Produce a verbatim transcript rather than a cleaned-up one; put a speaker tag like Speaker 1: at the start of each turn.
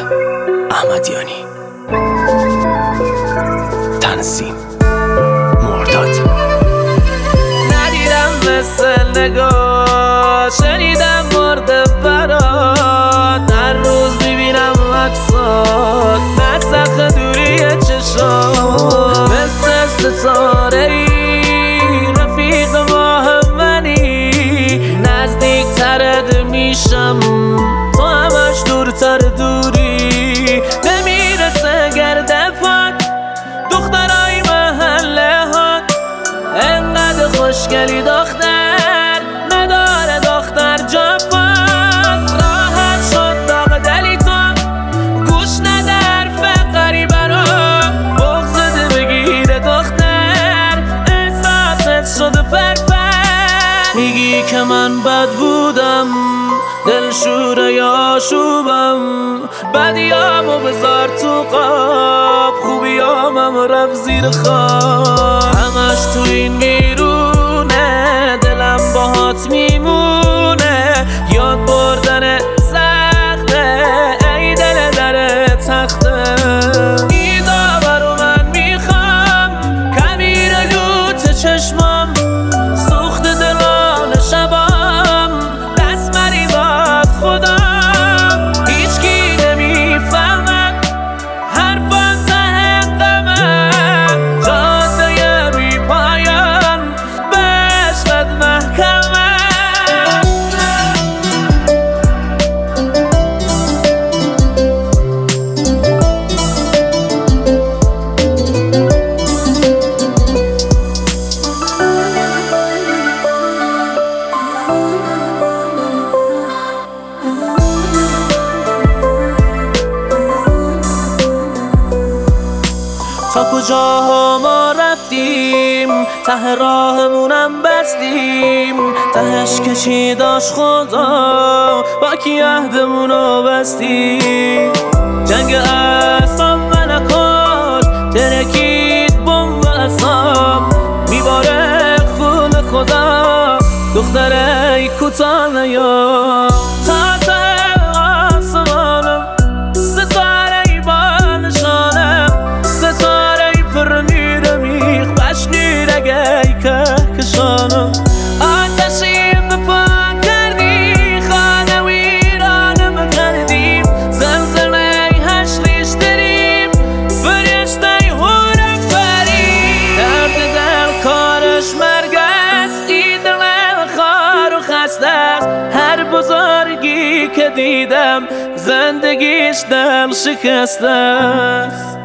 Speaker 1: احمدیانی. تنظیم مرداد.
Speaker 2: ندیدم مثل نگاه، شنیدم مرده برات، هر روز میبینم عکسات، نسخ دوری چشات، مثل ستاره ای رفیق ما هم منی، نزدیک ترد میشم تو همش دورتر دوری، نمیرسه گرده پاک دخترای محله ها، انقدر خوشگلی دختر نداره دختر جاپان، راحت شد داغ دلی تو گوش نده حرف غریبه رو، بغضت بگیره دختر احساست شده فرفر، میگی که من بد بودم دلشوره یا شوبم، بدیامو بذار تو قاب، خوبیامم رفت زیر خواب، همش تو این میرونه دلم باهات میمونه، یاد بردن سخته ای دل در تخته، این داورو من میخوام کمیر لوت چشمام، سوخت دلان شبام دست مری باد خودم، هیچ کی نمیفهمم حرفان ته قمه، جاده بی پایان بشقد محکمه. تا کجاها ما رفتیم ته راهمونم بستیم، تهش که چی داشت خدا با کی عهدمونو بستیم، جنگ اعصاب من نکش ترکید بمب اعصاب، میباره خون خدا دختره کوتاه نیا، تا ته آسمانم ستاره با نشانم، ستاره پر نیر میخ بش نیرگه کهکشانم، آتشیم به پا کردی خانه ویرانم کردیم، زلزله هش ریشتریم فرشته هورم فریم، درد دل کارش مرگ است، ای دل خار و خسته است، هر بزرگی که دیدم زندگیش دل شکسته است.